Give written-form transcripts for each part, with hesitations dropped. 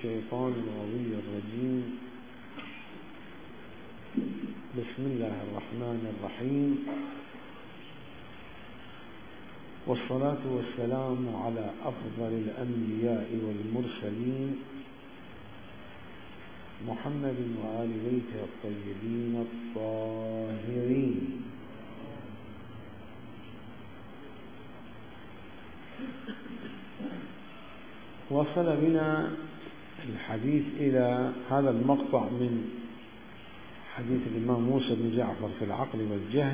الشيطان الرجيم. بسم الله الرحمن الرحيم، والصلاة والسلام على أفضل الأنبياء والمرسلين محمد وآل بيته الطيبين الطاهرين. وصل بنا الحديث إلى هذا المقطع من حديث الإمام موسى بن جعفر في العقل والجهل: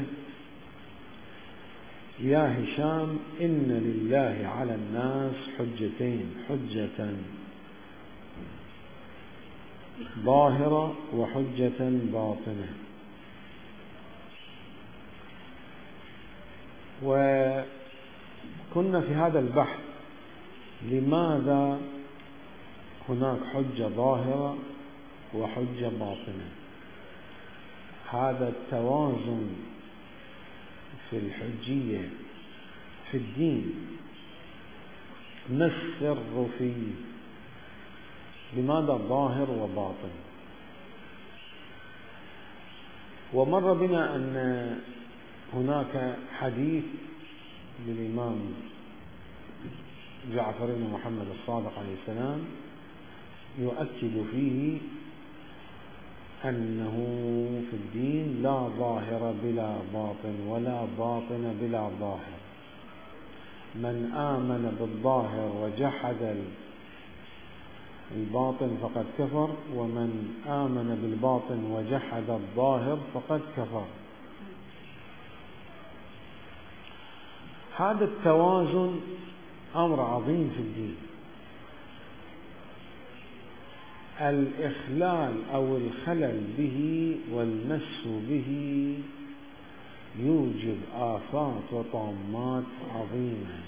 يا هشام إن لله على الناس حجتين، حجة ظاهرة وحجة باطنة. وكنا في هذا البحث لماذا هناك حجة ظاهرة وحجة باطنة. هذا التوازن في الحجية في الدين ما السر فيه؟ لماذا ظاهر وباطن؟ ومر بنا أن هناك حديث للإمام جعفر بن محمد الصادق عليه السلام يؤكد فيه أنه في الدين لا ظاهر بلا باطن ولا باطن بلا ظاهر. من آمن بالظاهر وجحد الباطن فقد كفر، ومن آمن بالباطن وجحد الظاهر فقد كفر. هذا التوازن أمر عظيم في الدين. الإخلال أو الخلل به والمس به يوجب آفات وطامات عظيمة.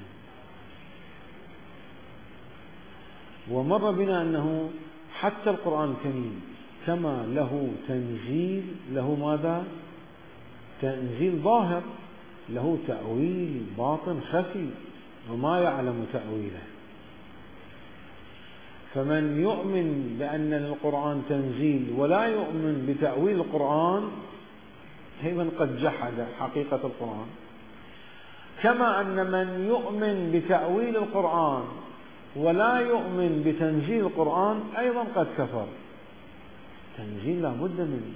ومر بنا أنه حتى القرآن الكريم كما له تنزيل، له ماذا؟ تنزيل ظاهر، له تأويل باطن خفي وما يعلم تأويله. فمن يؤمن بأن القرآن تنزيل ولا يؤمن بتأويل القرآن هي قد جحد حقيقة القرآن. كما أن من يؤمن بتأويل القرآن ولا يؤمن بتنزيل القرآن أيضا قد كفر. تنزيل لا بد منه،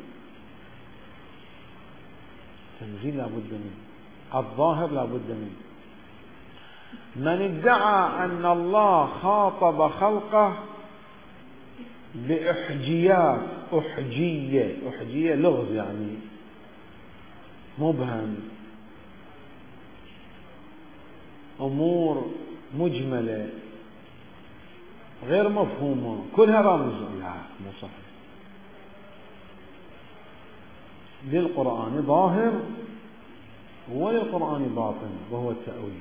تنزيل لا بد منه، الظاهر لا بد منه. من ادعى أن الله خاطب خلقه بإحجيات، أحجية لغز يعني مبهم، أمور مجملة غير مفهومة كلها رمز، لا مو صحيح. للقرآن ظاهر وللقرآن باطن وهو التأويل.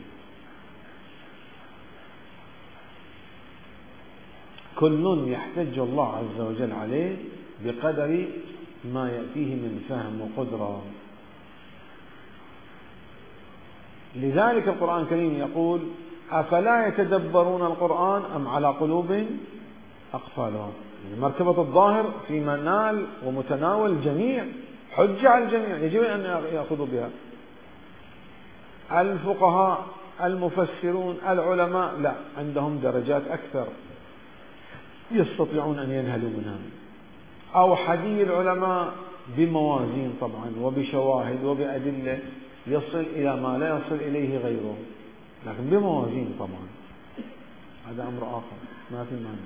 كل يحتج الله عز وجل عليه بقدر ما يأتيه من فهم وقدرة. لذلك القرآن الكريم يقول: أفلا يتدبرون القرآن أم على قلوب أقفالها. يعني مرتبة الظاهر في منال ومتناول الجميع، حجة على الجميع، يجب أن يأخذوا بها. الفقهاء المفسرون العلماء لا، عندهم درجات أكثر يستطيعون أن ينهلوا منها. أوحدي العلماء بموازين طبعا وبشواهد وبأدلة يصل إلى ما لا يصل إليه غيره، لكن بموازين طبعا، هذا أمر آخر ما في معنى.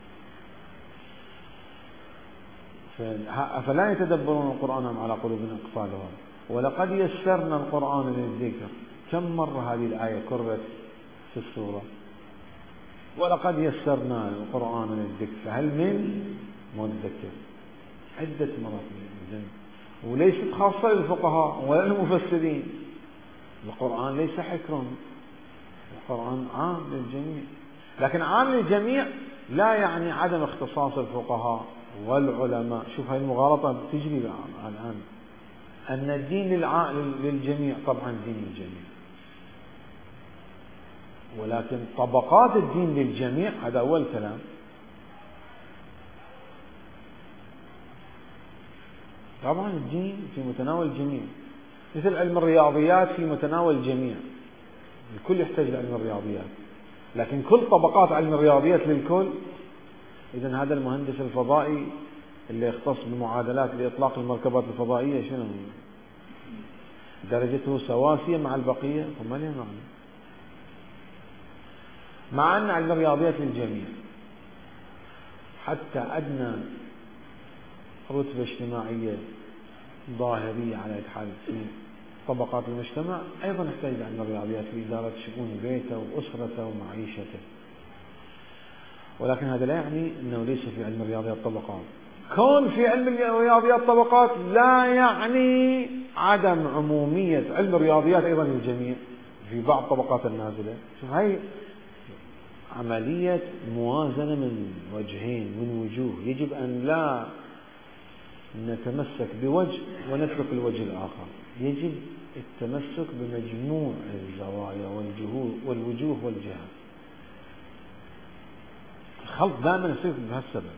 أفلا يتدبرون القرآن أم على قلوب أقفالها ولقد يسرنا القرآن للذكر. كم مرة هذه الآية كررت في السورة؟ ولقد يسرنا القرآن للذكر فهل من مدكر؟ عدة مرات. وليست خاصة للفقهاء ولا المفسرين. القرآن ليس حكر، القرآن عام للجميع. لكن عام للجميع لا يعني عدم اختصاص الفقهاء والعلماء. شوف هاي المغالطة تجري الآن، أن الدين للجميع، طبعا دين للجميع، ولكن طبقات الدين للجميع هذا أول كلام. طبعا الدين في متناول الجميع، مثل علم الرياضيات في متناول الجميع، الكل يحتاج لعلم الرياضيات، لكن كل طبقات علم الرياضيات للكل. إذن هذا المهندس الفضائي اللي يختص بمعادلات لإطلاق المركبات الفضائية شنو درجته سواسية مع البقية؟ فما له معنى، مع أن علم الرياضيات للجميع حتى أدنى رتبة اجتماعية ظاهرية على إتحاد في طبقات المجتمع أيضا يحتاج علم الرياضيات في إدارة شؤون بيته وأسرته ومعيشته. ولكن هذا لا يعني أنه ليس في علم الرياضيات طبقات. كون في علم الرياضيات طبقات لا يعني عدم عمومية علم الرياضيات أيضا للجميع في بعض طبقات النازلة. شوف هاي عملية موازنة من وجهين، من وجوه، يجب أن لا نتمسك بوجه ونترك الوجه الآخر، يجب التمسك بمجموع الزوايا والوجوه والجهات. الخلط دائما يصير بهالسبب.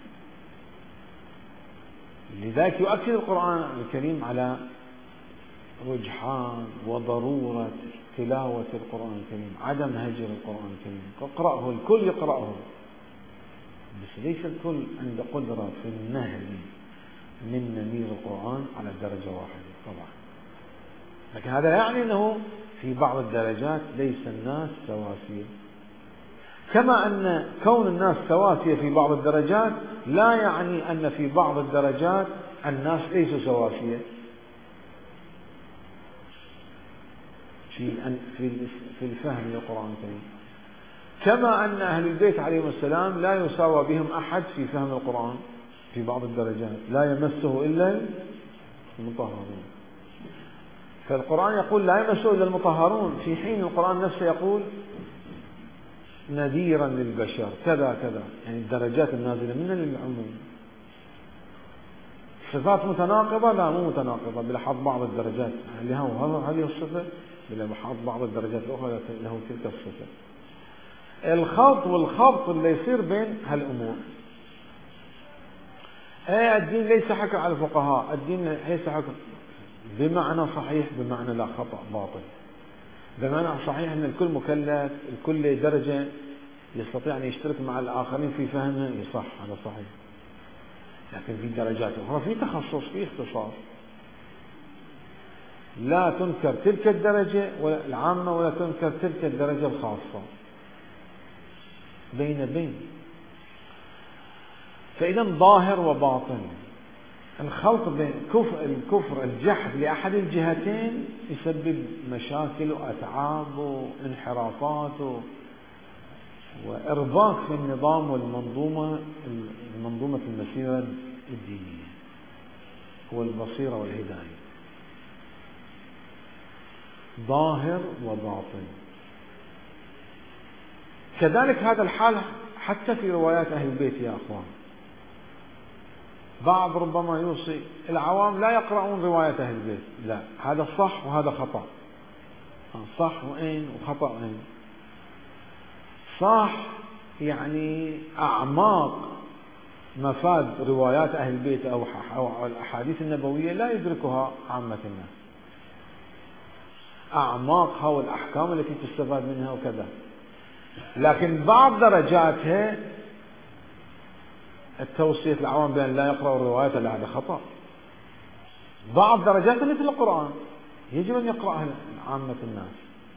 لذلك يؤكد القرآن الكريم على رجحان وضرورة تلاوة القرآن الكريم، عدم هجر القرآن الكريم، اقرأه، الكل يقرأه، بس ليس الكل عنده قدرة في النهل من نمير القرآن على درجة واحدة طبعا. لكن هذا لا يعني أنه في بعض الدرجات ليس الناس سواسية، كما أن كون الناس سواسية في بعض الدرجات لا يعني أن في بعض الدرجات الناس ليسوا سواسية. في الفهم للقرآن الكريم، كما أن أهل البيت عليهم السلام لا يساوى بهم أحد في فهم القرآن في بعض الدرجات، لا يمسه إلا المطهرون. فالقرآن يقول لا يمسه إلا المطهرون، في حين القرآن نفسه يقول نذيرا للبشر كذا كذا، يعني الدرجات النازلة من للعموم. صفات متناقضة؟ لا، مو متناقضة، بلحظ بعض الدرجات له هذه الصفة، بلحظ بعض الدرجات الأخرى له تلك الصفة. الخلط والخبط اللي يصير بين هالأمور. الدين ليس حكر على الفقهاء، الدين ليس حكر بمعنى صحيح، بمعنى لا، خطأ باطل. بمعنى صحيح أن الكل مكلف، الكل درجة يستطيع أن يشترك مع الآخرين في فهمها، يصح، هذا صحيح. لكن في درجات أخرى في تخصص، في اختصاص، لا تنكر تلك الدرجة العامة ولا تنكر تلك الدرجة الخاصة، بين. فإذا ظاهر وباطن، الخلط بين الكفر الجحد لأحد الجهتين يسبب مشاكل وأتعاب وانحرافات وإرباك في النظام والمنظومة المسيرة الدينية والبصيرة والهداية. ظاهر وباطن. كذلك هذا الحال حتى في روايات أهل البيت يا أخوان. بعض ربما يوصي العوام لا يقرؤون رواية أهل البيت، لا، هذا صح وهذا خطأ، صح وين وخطأ وين. صح يعني أعماق مفاد روايات أهل البيت أو الأحاديث النبوية لا يدركها عامة الناس، أعماقها والأحكام التي تستفاد منها وكذا. لكن بعض درجاتها التوصية العوام بأن لا يقرأوا الروايات، لا، هذا خطأ. بعض درجاتها مثل القرآن يجب أن يقرأها عامة الناس،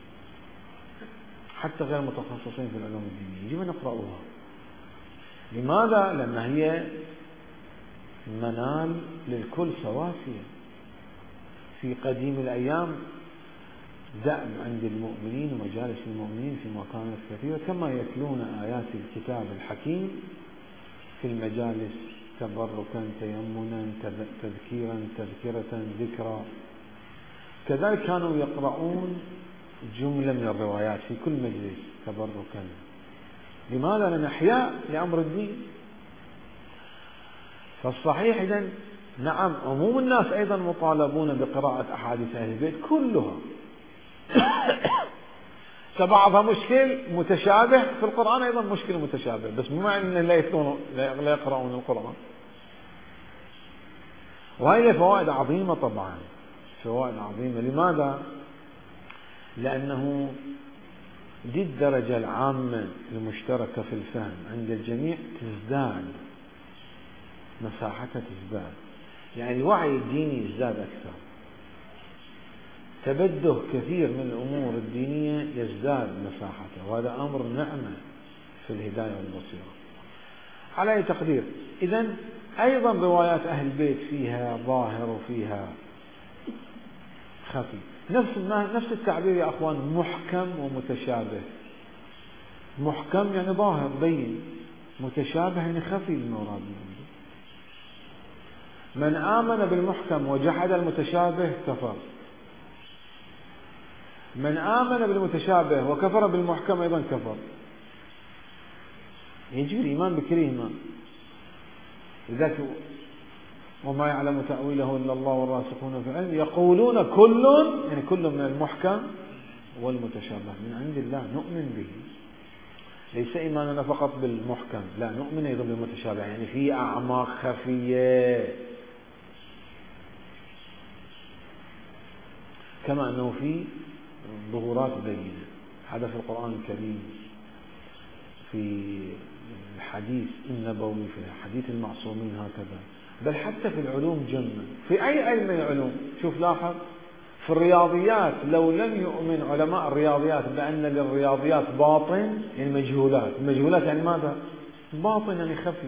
حتى غير متخصصين في العلوم الدينية يجب أن يقرأوها. لماذا؟ لأن هي منال للكل سواسية. في قديم الأيام دأب عند المؤمنين ومجالس المؤمنين في مكانات كثيرة كما يتلون آيات الكتاب الحكيم في المجالس تبركا تيمنا تذكيرا تذكرة ذكرى، كذلك كانوا يقرؤون جملة من الروايات في كل مجلس تبركا. لماذا؟ لأن إحياء لأمر الدين. فالصحيح إذن نعم عموم الناس أيضا مطالبون بقراءة أحاديث أهل البيت كلها. فبعضها مشكل متشابه في القرآن، أيضا مشكل متشابه، بس مو معنى أن لا يقرؤون القرآن. وهي له فوائد عظيمة طبعا، فوائد عظيمة. لماذا؟ لأنه دي الدرجة العامة المشتركة في الفهم عند الجميع تزداد، مساحتها تزداد، يعني الوعي الديني يزداد أكثر، تبده كثير من الأمور الدينية يزداد مساحته، وهذا أمر نعمة في الهداية والبصيرة على أي تقدير. إذن أيضا روايات أهل البيت فيها ظاهر وفيها خفي، نفس التعبير يا أخوان، محكم ومتشابه. محكم يعني ظاهر بين، متشابه يعني خفي المراد. من آمن بالمحكم وجحد المتشابه كفر، من آمن بالمتشابه وكفر بالمحكم أيضا كفر. يجب الإيمان بكلهما. لذلك وما يعلم تأويله إلا الله والراسخون في العلم يقولون كل، يعني كل من المحكم والمتشابه من عند الله نؤمن به. ليس إيماننا فقط بالمحكم، لا، نؤمن أيضا بالمتشابه، يعني في أعماق خفية، كما أنه في ظهورات بينة. هذا في القرآن الكريم، في الحديث النبوي، في حديث المعصومين هكذا، بل حتى في العلوم جمة. في أي علم من العلوم، شوف لاحظ، في الرياضيات لو لم يؤمن علماء الرياضيات بأن للرياضيات باطن، يعني مجهولات، المجهولات يعني ماذا؟ باطن يعني خفي.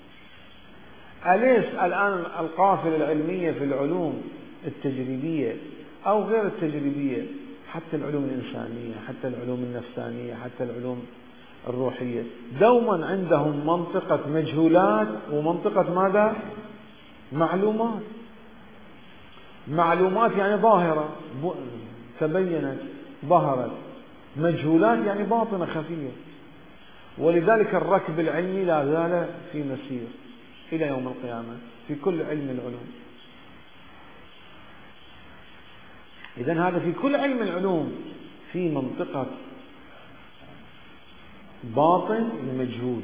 أليس الآن القافلة العلمية في العلوم التجريبية أو غير التجريبية، حتى العلوم الإنسانية، حتى العلوم النفسانية، حتى العلوم الروحية، دوما عندهم منطقة مجهولات ومنطقة ماذا؟ معلومات. معلومات يعني ظاهرة تبينت ظهرت، مجهولات يعني باطنة خفية. ولذلك الركب العلمي لا زال في مسير إلى يوم القيامة في كل علم العلوم. إذن هذا في كل علم العلوم في منطقة باطن المجهول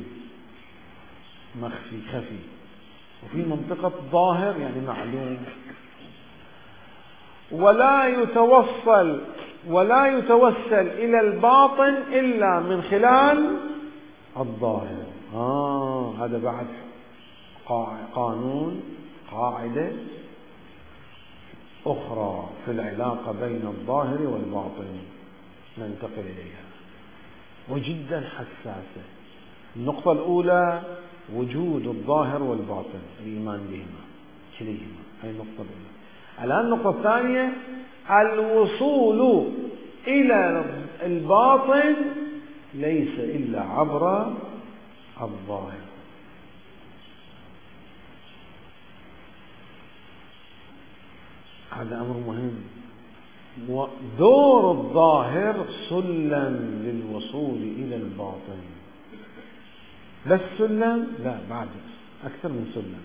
مخفي خفي، وفي منطقة ظاهر يعني معلوم. ولا يتوسل إلى الباطن إلا من خلال الظاهر. هذا بعد قاعدة أخرى في العلاقة بين الظاهر والباطن ننتقل إليها، وجدا حساسة. النقطة الأولى وجود الظاهر والباطن، الإيمان بهما كليهما، هذه النقطة الأولى. الآن النقطة الثانية الوصول إلى الباطن ليس إلا عبر الظاهر. هذا أمر مهم. دور الظاهر سلم للوصول إلى الباطن. بس سلم؟ لا، بعد أكثر من سلم.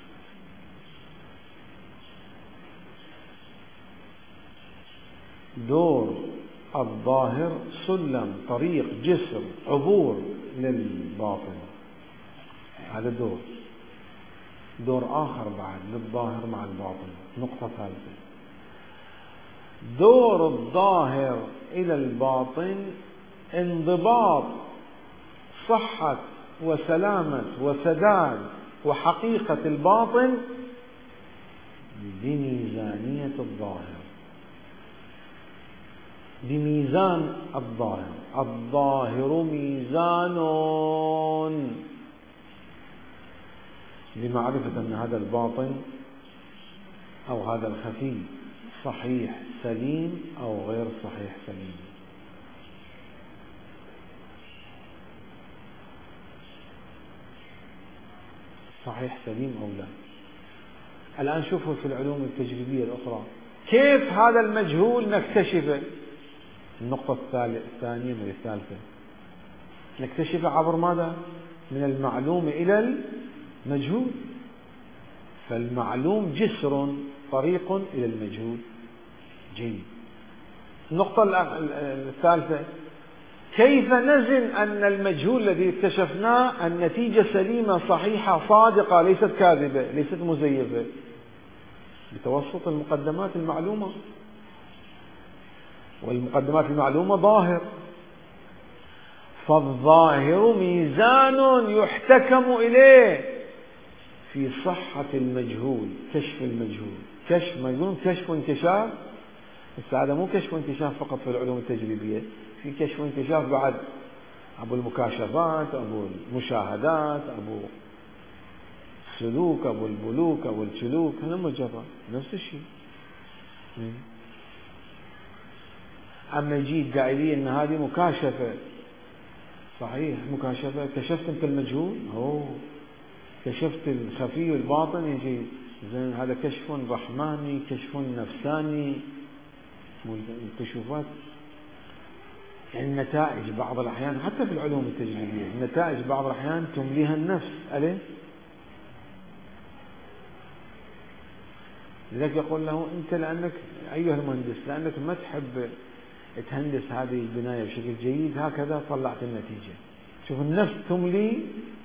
دور الظاهر سلم، طريق، جسر، عبور للباطن. هذا دور آخر بعد للظاهر مع الباطن. نقطة ثالثة، دور الظاهر إلى الباطن انضباط صحة وسلامة وسداد وحقيقة الباطن بميزانية الظاهر، بميزان الظاهر. الظاهر ميزان لمعرفة أن هذا الباطن أو هذا الخفي صحيح سليم أو غير صحيح سليم. صحيح سليم أو لا. الآن شوفوا في العلوم التجريبية الأخرى كيف هذا المجهول نكتشفه. النقطة الثانية من الثالثة، نكتشفه عبر ماذا؟ من المعلوم إلى المجهول. فالمعلوم جسر، طريق إلى المجهول. جيد. النقطة الثالثة، كيف نزن أن المجهول الذي اكتشفناه النتيجة سليمة صحيحة صادقة، ليست كاذبة، ليست مزيفة. بتوسط المقدمات المعلومة، والمقدمات المعلومة ظاهر، فالظاهر ميزان يحتكم إليه في صحة المجهول، كشف المجهول. كشف ما يقولون كشف وانكشاف، بس هذا مو كشف وانكشاف فقط في العلوم التجريبية، في كشف وانكشاف بعد، أبو المكاشفات، أبو المشاهدات، أبو السلوك، أبو البلوك، أبو السلوك، هذا مجرد نفس الشيء. أما يجي يدعي لي أن هذه مكاشفة، صحيح مكاشفة، كشفت أنت المجهول، كشفت الخفي والباطن، يجي زين هذا كشف رحماني، كشف نفساني، الكشوفات يعني النتائج بعض الأحيان حتى في العلوم التجريبية النتائج بعض الأحيان تمليها النفس عليه. لذلك يقول له أنت لأنك أيها المهندس لأنك ما تحب تهندس هذه البناية بشكل جيد هكذا طلعت النتيجة. شوف النفس تملي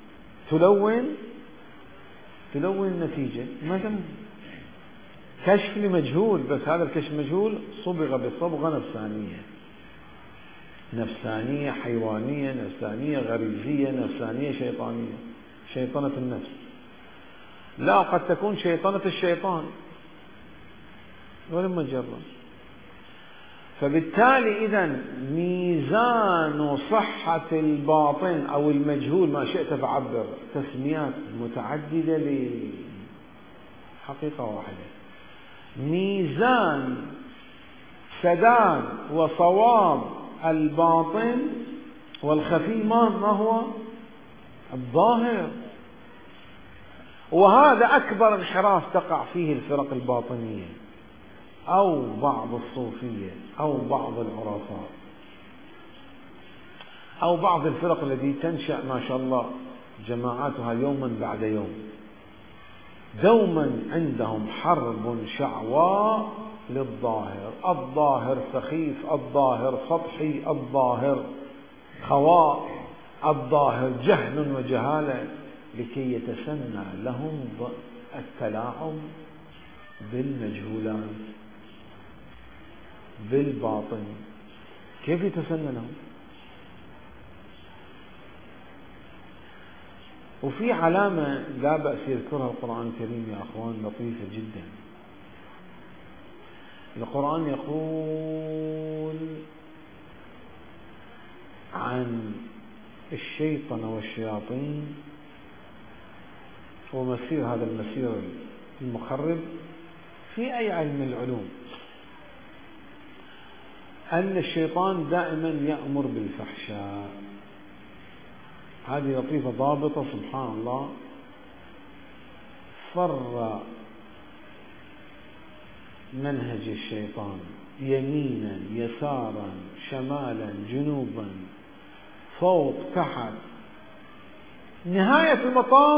تلون النتيجة، ما كشف لمجهول، بس هذا الكشف مجهول صبغ بصبغة نفسانية حيوانية، نفسانية غريزية، نفسانية شيطانية، شيطنة النفس. لا، قد تكون شيطنة الشيطان ولما جرب. فبالتالي إذن ميزان صحة الباطن أو المجهول ما شئت فعبر، تسميات متعددة لحقيقة واحدة. ميزان سداد وصواب الباطن والخفي ما هو الظاهر، وهذا أكبر انحراف تقع فيه الفرق الباطنية أو بعض الصوفية أو بعض العرفاء أو بعض الفرق التي تنشأ ما شاء الله جماعاتها يوما بعد يوم، دوما عندهم حرب شعواء للظاهر، الظاهر سخيف، الظاهر سطحي، الظاهر خواء، الظاهر جهل وجهالة، لكي يتسنى لهم التلاعب بالمجهولات بالباطن. كيف يتسنى لهم؟ وفي علامة لا بأس يذكرها القرآن الكريم يا أخوان، لطيفة جدا. القرآن يقول عن الشيطان والشياطين ومسير هذا المسير المخرب في أي علم من العلوم، أن الشيطان دائما يأمر بالفحشاء. هذه لطيفة ضابطة سبحان الله. فر منهج الشيطان يمينا يسارا شمالا جنوبا فوق تحت، نهاية المطاف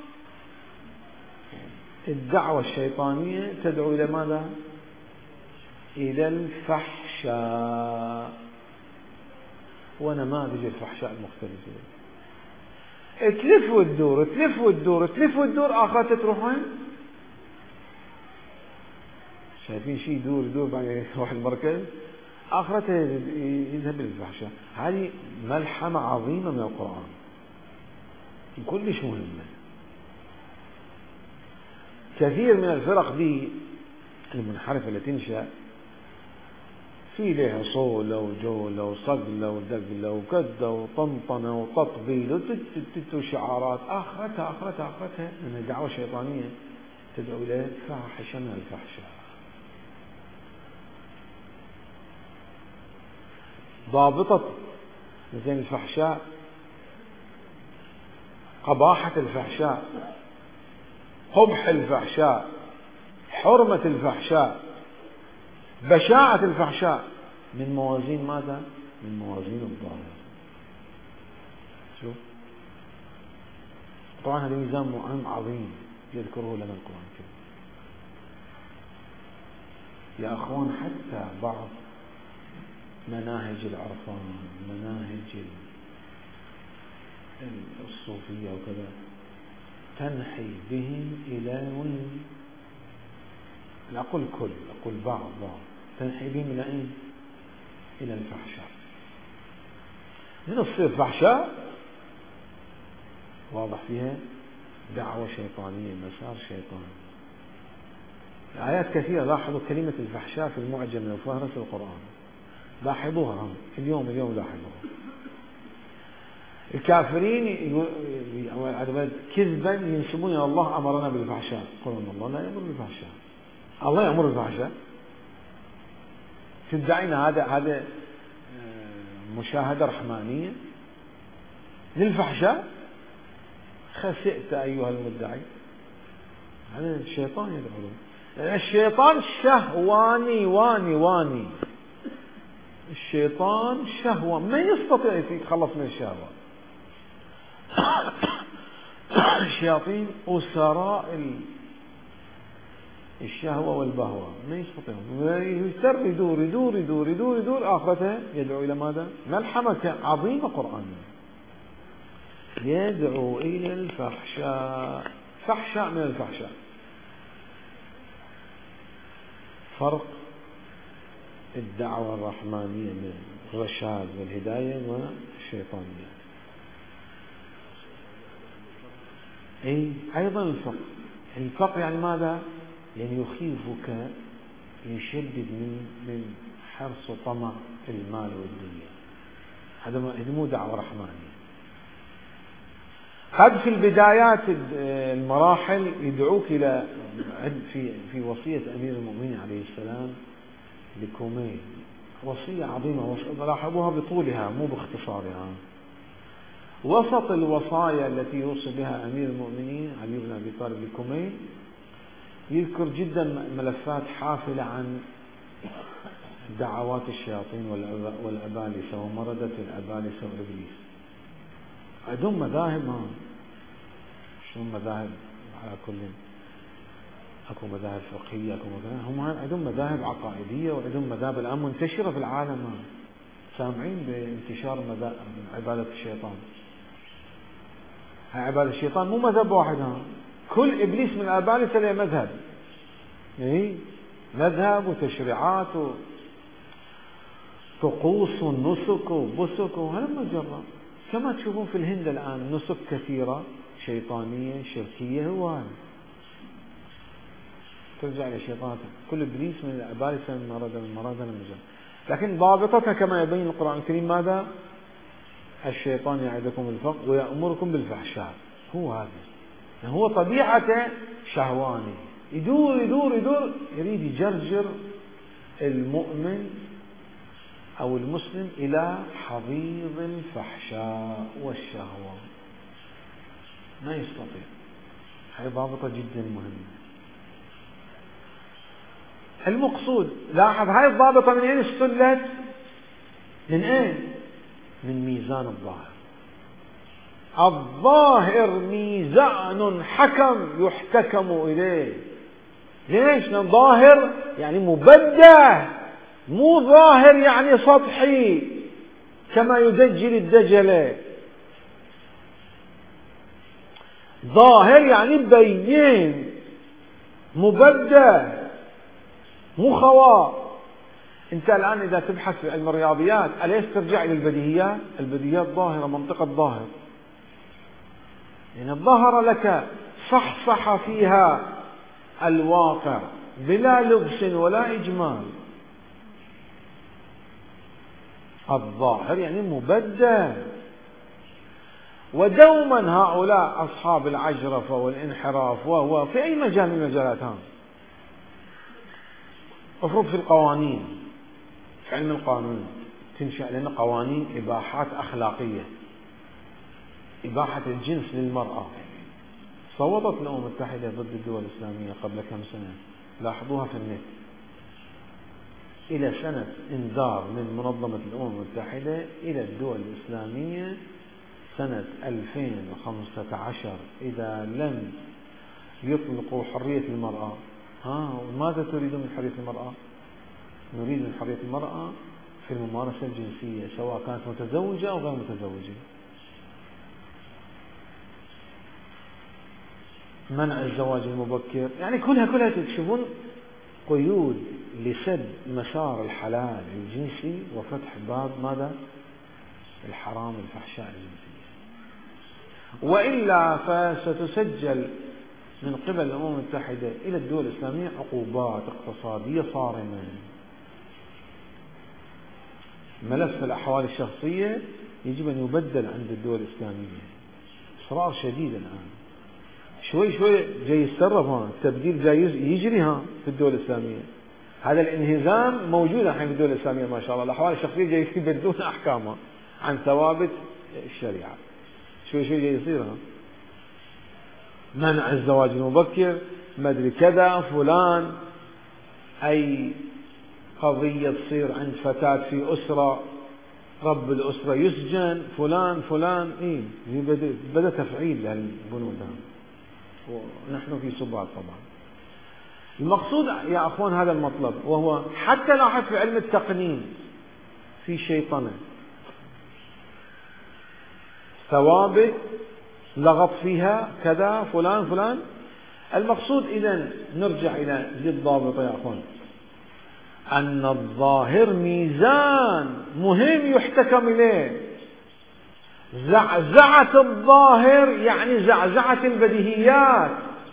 الدعوة الشيطانية تدعو إلى ماذا؟ إلى الفحشاء ونماذج الفحشاء المختلفة. تلف وتدور تلف وتدور تلف وتدور، آخرتها تروح وين؟ شايفين شيء يدور بعدين يروح المركز، آخرته يذهب للفحشاء. هذه ملحمة عظيمة من القرآن كلش مهمة. كثير من الفرق دي المنحرفة اللي تنشأ في لها صولة وجولة وصقلة ودقلة وكدة وطنطنة وتطبيل وشعارات، آخرتها من دعوة شيطانية تدعو إلى فاحشة من الفحشاء. ضابطة زين الفحشاء، قباحة الفحشاء، قبح الفحشاء، حرمة الفحشاء، بشاعة الفحشاء، من موازين ماذا؟ من موازين الظاهر. شوف طبعا هذا ميزان مهم عظيم يذكره لنا القرآن الكريم يا أخوان. حتى بعض مناهج العرفان، مناهج الصوفية وكذا، تنحي بهم إلى وين؟ لا أقول كل، أقول بعض تنحي بهم إلى أين؟ إلى الفحشاء. من تصير فحشاء واضح فيها دعوة شيطانية، مسار شيطاني. آيات كثيرة. لاحظوا كلمة الفحشاء في المعجم وفهرس القرآن، لاحظوها اليوم لاحظوها. الكافرين كذبا ينسبون إلى الله أمرنا بالفحشاء، يقولون الله لا يأمر بالفحشاء. الله يأمر بالفحشاء؟ تدعين هذا مشاهدة رحمانية للفحشاء؟ خسئت أيها المدعي. هذا الشيطان يدعو له. الشيطان شهواني واني. الشيطان شهوة، ما يستطيع يتخلص من الشهوة. الشياطين أسراء الشهوة والبهوة، ما يستطيعون. يدور آخرته يدعو إلى ماذا؟ ملحمة عظيمة قرآنية، يدعو إلى الفحشاء. فحشاء من الفحشاء. فرق الدعوة الرحمانية من الرشاد والهداية والشيطانية. أيضا الفقر يعني ماذا؟ يعني يخيفك، يشدد من حرص وطمع المال والدنيا. هذا مو دعوة رحمانية. قد في البدايات المراحل يدعوك إلى في وصية أمير المؤمنين عليه السلام لكوميل، وصية عظيمة لاحظوها بطولها مو باختصارها. وسط الوصايا التي يوصي بها أمير المؤمنين علي بن أبي طالب لكوميل يذكر جدا ملفات حافلة عن دعوات الشياطين والأبالسة ومردة الأبالسة وإبليس. عندهم مذاهب، شنو مذاهب؟ على كل اكو مذاهب فقهية، اكو مذاهب، هم عندهم مذاهب عقائدية وعندهم مذاهب الآن منتشرة في العالم. سامعين بانتشار عبادة الشيطان. هاي عبادة الشيطان مو مذهب واحد، كل إبليس من الأبالسة له مذهب. مذهب وتشريعات وطقوس ونسك وبسك وهلم جرة. كما تشوفون في الهند الآن نسك كثيرة شيطانية شركية. هو ترجع للشيطان. كل إبليس من الأبالسة من مرض المجال. لكن ضابطتها كما يبين القرآن الكريم ماذا؟ الشيطان يعدكم الفقر ويأمركم بالفحشاء. هو هذا، يعني هو طبيعته شهواني، يدور يريد يجرجر المؤمن أو المسلم إلى حضيض الفحشاء والشهوة. ما يستطيع. هذه ضابطة جدا مهمة. المقصود لاحظ هاي الضابطة من أين استلت؟ من أين؟ من ميزان الظاهر. الظاهر ميزان حكم يحتكم إليه. ليش؟ لأن ظاهر يعني مبدع، مو ظاهر يعني سطحي كما يدجل الدجلة. ظاهر يعني بين، مبدع، مو خواء. انت الآن إذا تبحث في علم الرياضيات أليس ترجع إلى البديهيات؟ البديهيات ظاهرة، منطقة ظاهر، يعني ظهر لك صحصح فيها الواقع بلا لبس ولا إجمال. الظاهر يعني مبدع. ودوما هؤلاء أصحاب العجرفة والانحراف وهو في أي مجال من المجالات مفروض في القوانين، في علم القانون تنشأ لنا قوانين إباحات أخلاقية، إباحة الجنس للمرأة. صوتت الأمم المتحدة ضد الدول الإسلامية قبل كم سنة، لاحظوها في النت. إلى سنة إنذار من منظمة الأمم المتحدة إلى الدول الإسلامية سنة 2015 إذا لم يطلقوا حرية المرأة. ماذا تريدون من حرية المرأة؟ نريد من حرية المرأة في الممارسة الجنسية سواء كانت متزوجة أو غير متزوجة. منع الزواج المبكر، يعني كلها تكشفون قيود لسد مسار الحلال الجنسي وفتح باب ماذا؟ الحرام الفحشاء الجنسية. وإلا فستسجل من قبل الأمم المتحدة إلى الدول الإسلامية عقوبات اقتصادية صارمة. ملف الأحوال الشخصية يجب أن يبدل عند الدول الإسلامية. إصرار شديد الآن، شوي شوي جاي يتصرف، التبديل جاي يجري في الدول الإسلامية. هذا الانهزام موجود الحين في الدول الإسلامية ما شاء الله. الأحوال الشخصية جاي يبدلون أحكامها عن ثوابت الشريعة، شوي شوي جاي يصير منع الزواج المبكر، ما أدري كذا فلان، أي قضية تصير عند فتاة في أسرة رب الأسرة يسجن، فلان بدأ تفعيل للبنود، ونحن في سبات طبعا. المقصود يا أخوان هذا المطلب، وهو حتى لاحظ في علم التقنين في شيطنة، ثوابت لغط فيها كذا فلان. المقصود إذن نرجع إلى الضابط يا أخوان، أن الظاهر ميزان مهم يحتكم إليه. زعزعة الظاهر يعني زعزعة البديهيات،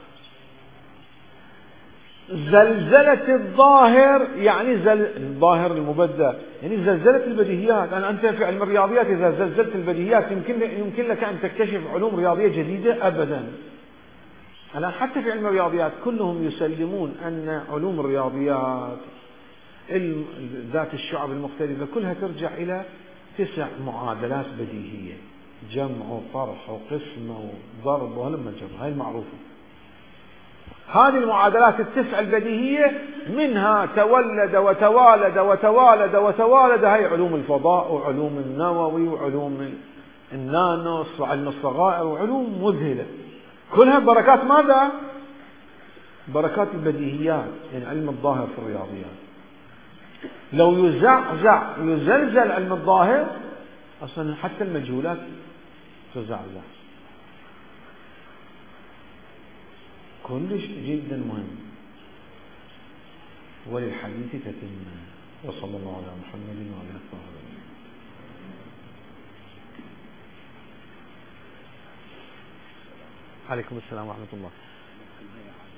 زلزلة الظاهر يعني الظاهر المبدع يعني زلزلة البديهيات. أنت في علم الرياضيات إذا زلزلت البديهيات يمكن لك أن تكتشف علوم رياضية جديدة؟ أبدا. الآن حتى في علم الرياضيات كلهم يسلمون أن علوم الرياضيات ذات الشعب المختلفة كلها ترجع إلى 9 معادلات بديهية، جمع وطرح وقسم وضرب وهلم الجمع، هاي المعروفة. هذه المعادلات ال9 البديهية منها تولد وتوالد هاي علوم الفضاء وعلوم النووي وعلوم النانو علم الصغائر وعلوم مذهلة، كلها بركات ماذا؟ بركات البديهيات، يعني علم الظاهر في الرياضيات. لو يزلزل علم الظاهر أصلا حتى المجهولات تزعزع. كلش جدا مهم. وللحديث تتمة. وصلى الله على محمد وعلى آله وصحبه. عليكم السلام ورحمة الله.